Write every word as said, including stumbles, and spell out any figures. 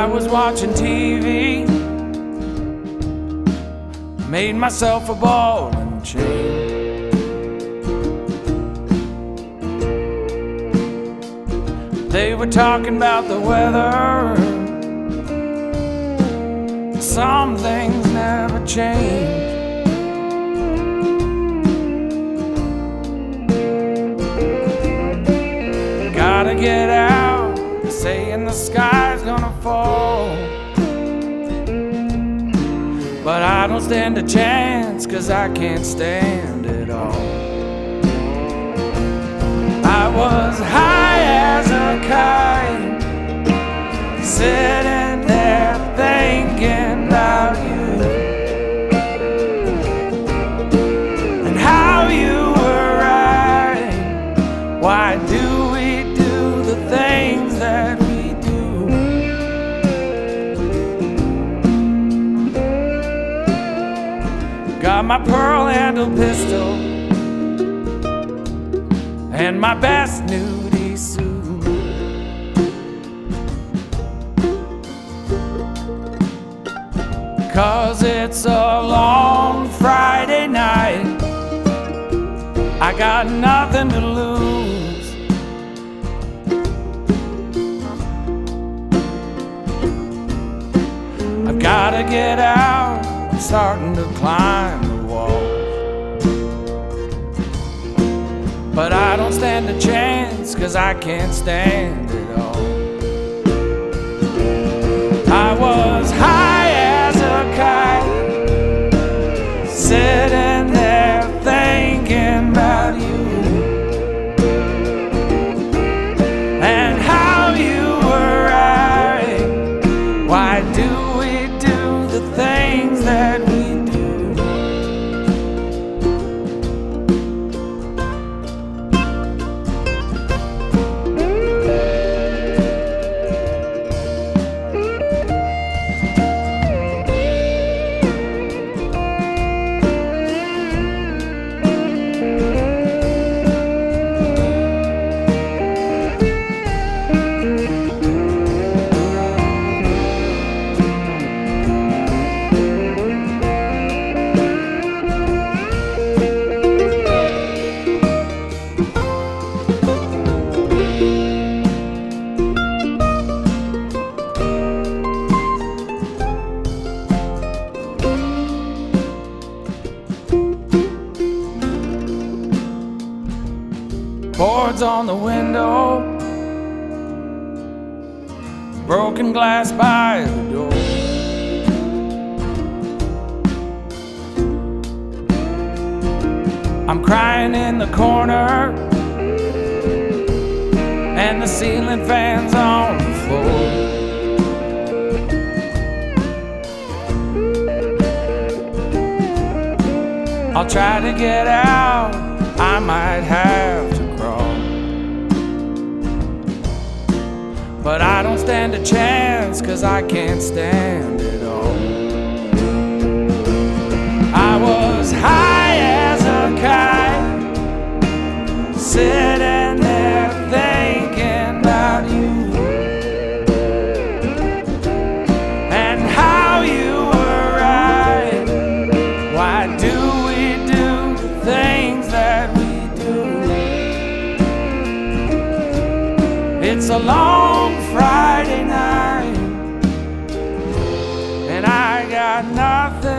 was watching T V, made myself a ball and chain. They were talking about the weather. Some things never change. Gotta get out, saying the sky's gonna fall. But I don't stand a chance, 'cause I can't stand it all. I was high as a kite, sitting there thinking about you and how you were right. Why do we do the things that we do? Got my pearl handled pistol and my best nudie suit. Cause it's a long Friday night, I got nothing to lose. I've gotta get out, I'm starting to climb the wall. But I don't stand a chance, 'cause I can't stand it all. I was high as a kite, sitting there thinking about you and how you were right. Why do we do the things that we do? Boards on the window, broken glass by the door. I'm crying in the corner, and the ceiling fan's on the floor. I'll try to get out, I might have to crawl, but I don't stand a chance, 'cause I can't stand it all. I was high as a kite, sitting there thinking about you and how you were right. Why do we do the things that we do? It's a long Friday night, and I got nothing